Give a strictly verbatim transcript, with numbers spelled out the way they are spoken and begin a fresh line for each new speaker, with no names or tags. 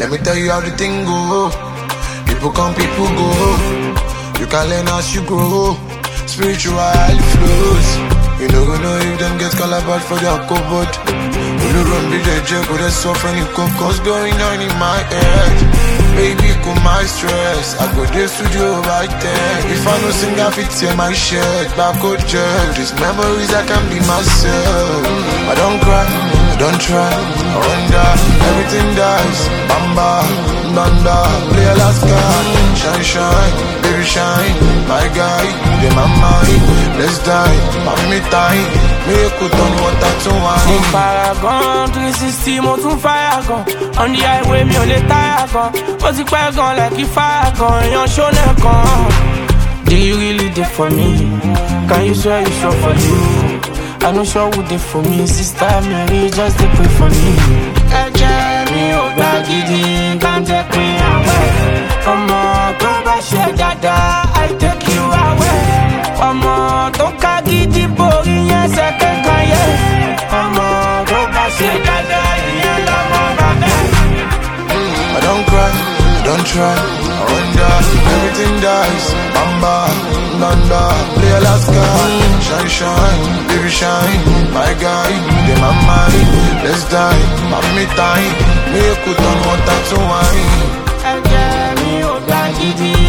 Let me tell you how the thing go. People come, people go. You can learn as you grow. Spiritual flows. You know, go know if them get calabash for their cupboard. You know, run with the jet, but there's so funny cocos going on in my head. Baby, cool my stress. I go to the studio right there. If I no sing, I fit tear my shirt. Back out gel. These memories, I can be myself. I don't cry, I don't try. I wonder, everything dies. Bamba, Nanda, play a last card. Shine, shine, baby shine. My guy, they my mind. Let's die, I'm me time. Make it on water to wine.
I'm paragon, three sixty, mo tún fire gun. On the highway, mi ò lè tire gun. Mo ti pẹ́ gan like a fire gun. Èèyàn ṣó nìkan. Do you really dey for me? Can you swear you sure for you? I know sure who dey for me. Sister Mary, just dey pray for me. Ẹ̀jẹ̀ mi ò gbà gidi, kàn jẹ́ pé àwẹ̀. Ọmọ tó bá ṣe dáadáa, I take you away. Ọmọ tó ká gidi borí yẹn ṣẹ̀kẹ̀ kan yẹ. Ọmọ tó bá ṣe dáadáa, ìyẹn lọ́mọ bàbá.
I don't cry, I don't try. I wonder, everything dies. Bamba, Nanda, play a last card. Shine, shine, baby shine. My guy, they my mind. Let's die, I'm me time. Make it on water to wine.
Ẹ̀jẹ̀ mi ò gbà gidi.